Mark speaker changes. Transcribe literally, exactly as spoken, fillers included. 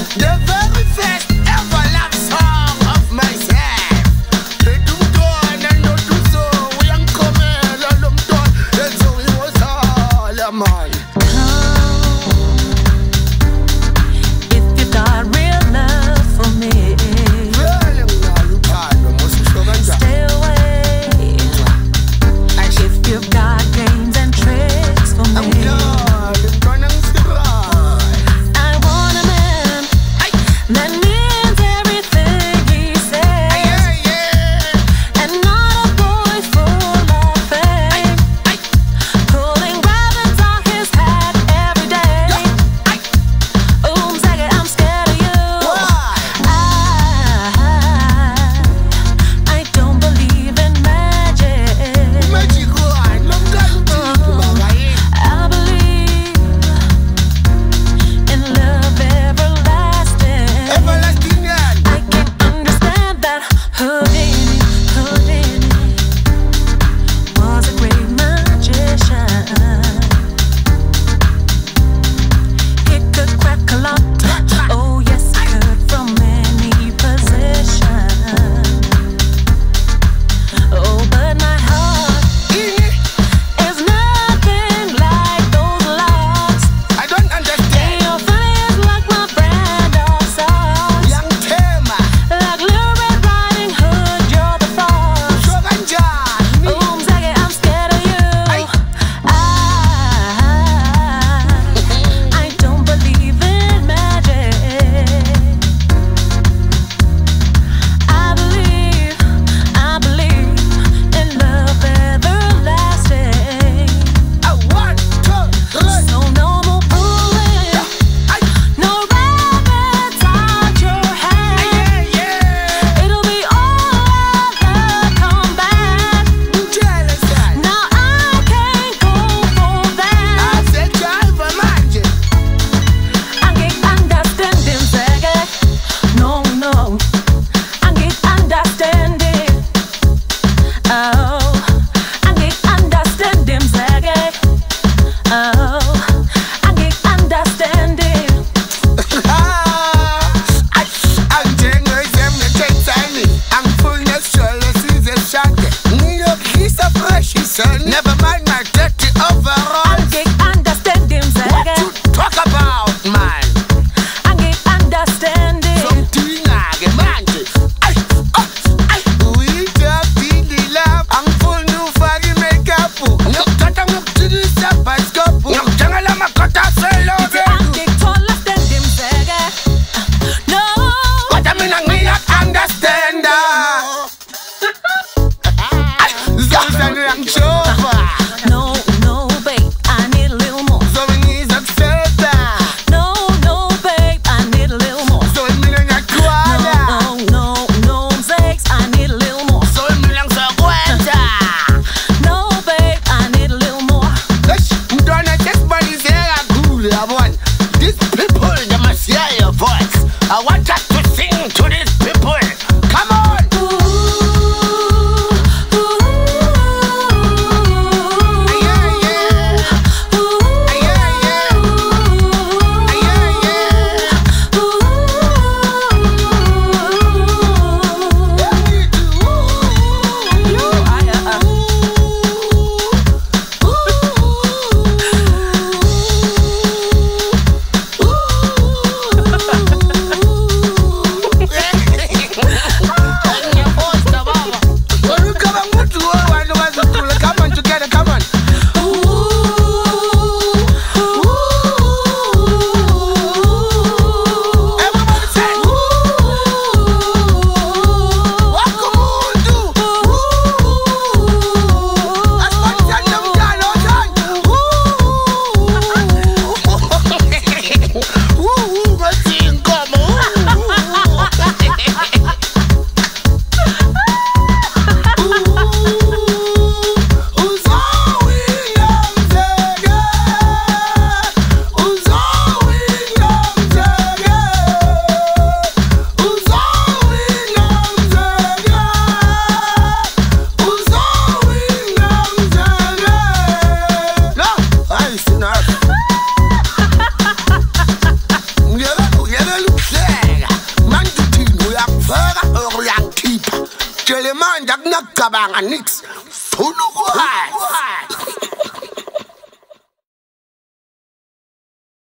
Speaker 1: The very first ever love song of myself. They do done and not do so. We ain't coming along done. And so it was all a man.
Speaker 2: If you got real love for me, stay away. If you've got games and tricks for me, I want a man that means everything he says, and not a boy full of fame, pulling rabbits on his hat every day. Ooh, Zaggy, I'm scared of you. I, I don't believe in magic. I believe in love everlasting. I can understand that Houdini, Houdini was a great magician. He could crack a lot. Oh yes, he could from any position. Oh, but my heart is nothing like those locks.
Speaker 1: I don't understand.
Speaker 2: Your face like my brand of sauce.
Speaker 1: Young Tema,
Speaker 2: Like Little Red Riding Hood, you're the fox.
Speaker 1: Shogun John, me.
Speaker 2: Ooh, Zaggy, I'm scared of you.
Speaker 1: Aye.
Speaker 2: I, I don't believe in magic. I believe, I believe in love everlasting.
Speaker 1: I want to run.
Speaker 2: So no more pulling,
Speaker 1: Aye.
Speaker 2: no rabbits out your head.
Speaker 1: Yeah,
Speaker 2: It'll be all love come back.
Speaker 1: jealous.
Speaker 2: Now I can't go for
Speaker 1: I
Speaker 2: that.
Speaker 1: said driver magic.
Speaker 2: I get understanding, Zaggy. No, no. I get understanding. Oh, I get understanding, Zaggy. Oh, I get understanding.
Speaker 1: I'm generous, I'm the ten tiny. I'm full natural, this is a shot. New York, he's a fresh, son. Never mind my dirty
Speaker 2: I
Speaker 1: overall.
Speaker 2: get understanding,
Speaker 1: What
Speaker 2: Zaggy.
Speaker 1: you talk about, man?
Speaker 2: I get understanding.
Speaker 1: Something like a magic. Ay, oh, ay. We just feel the love. I'm full new faggy makeup. Nyok tata nyok tiri sa baskop. Nyok jangala makota selo.
Speaker 2: I get taller than them, Zaggy. No.
Speaker 1: What I mean, I may not understand that. Ay, Zaggy ang chopa. Tell him man, that not kabang and nix. Funu go high.